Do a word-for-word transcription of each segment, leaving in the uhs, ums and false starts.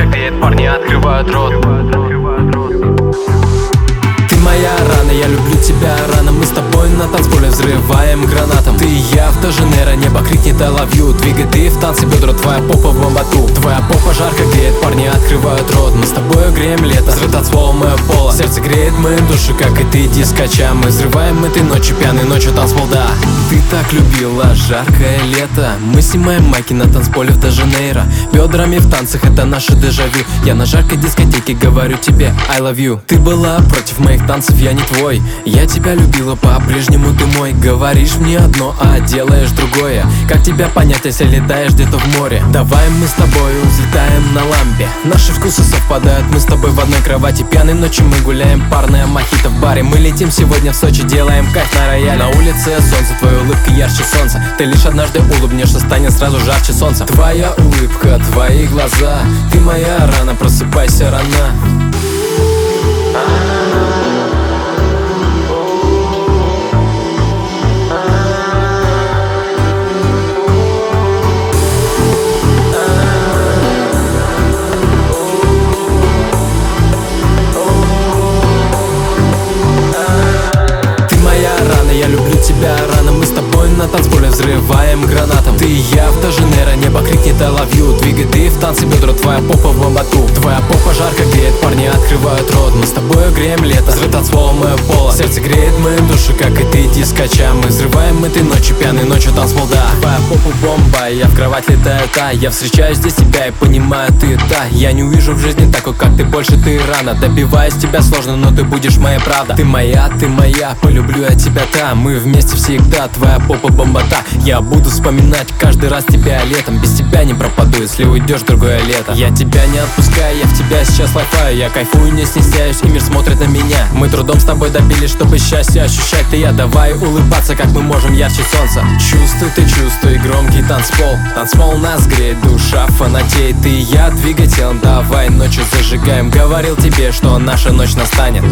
жарко греет, парни открывают рот. Ты моя рана, я люблю тебя рано. Мы с тобой на танцполе взрываем гранатом. Ты и я в Де-Жанейро, небо крикнет I love you. Двигай ты в танце бедра, твоя попа в бомбату. Твоя попа жарко греет, парни открывают рот. Мы с тобой греем лето, взрыв танцпола моего пола. Сердце греет мои души, как и ты, дискача. Мы взрываем этой ночью, пьяной ночью танцпол, да. Ты так любила жаркое лето. Мы снимаем майки на танцполе в Де-Жанейро. Бедрами в танцах, это наше дежавю. Я на жаркой дискотеке говорю тебе I love you. Ты была против моих танцев, я не твой. Я тебя любила, по-прежнему ты мой. Говоришь мне одно, а делаешь другое. Как тебя понять, если летаешь где-то в море? Давай мы с тобой взлетаем на ламбе. Наши вкусы совпадают, мы с тобой в одной кровати. Пьяной ночью мы гуляем, парная мохито в баре. Мы летим сегодня в Сочи, делаем кайф на рояле. На улице солнце, твоя улыбка ярче солнца. Ты лишь однажды улыбнешься, станет сразу жарче солнца. Твоя улыбка, твои глаза. Ты моя рана, просыпайся рано. Я люблю тебя рано, мы с тобой на танцполе взрываем гранатом. Ты и я в Де-Жанейро, небо крикнет I love you. Двигай ты в танце бедра, твоя попа в бомбату. Твоя попа жарко греет, парни открывают рот. Мы с тобой греем лето, взрыв танцпола моего пола. Сердце греет мои души, как и ты, дискача. Мы взрываем этой ночью, пьяной ночью танцпол, да. Твоя попа бомба, я в кровать летаю, та. Я встречаю здесь тебя и понимаю, ты та. Я не увижу в жизни такой, как ты, больше ты рано. Добиваюсь тебя сложно, но ты будешь моя правда. Ты моя, ты моя, полюблю я тебя, та. Мы вместе всегда, твоя попа бомбата. Я буду вспоминать каждый раз тебя летом. Без тебя не пропаду, если уйдешь в другое лето. Я тебя не отпускаю, я в тебя сейчас лайфаю. Я кайфую, не стесняюсь, и мир смотрит на меня. Мы трудом с тобой добились, чтобы счастье ощущать. Ты я, давай улыбаться, как мы можем ярче солнца. Чувствуй ты, чувствуй громкий танцпол. Танцпол нас греет, душа фанатеет. Ты и я, двигай телом, давай ночью зажигаем. Говорил тебе, что наша ночь настанет.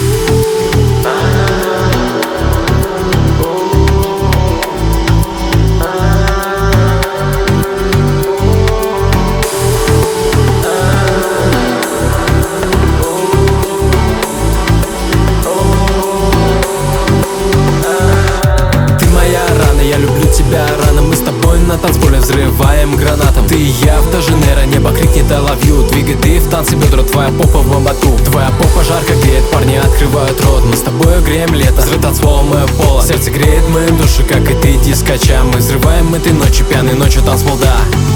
Я люблю тебя рано, мы с тобой на танцполе взрываем гранатом. Ты и я в Де-Жанейро, небо крикнет I love you. Двигай ты в танце бедра, твоя попа в бомбату. Твоя попа жарко греет, парни открывают рот. Мы с тобой греем лето, взрыв танцпола моего пола. Сердце греет мои души, как и ты, дискача. Мы взрываем этой ночью, пьяной ночью танцпол, да.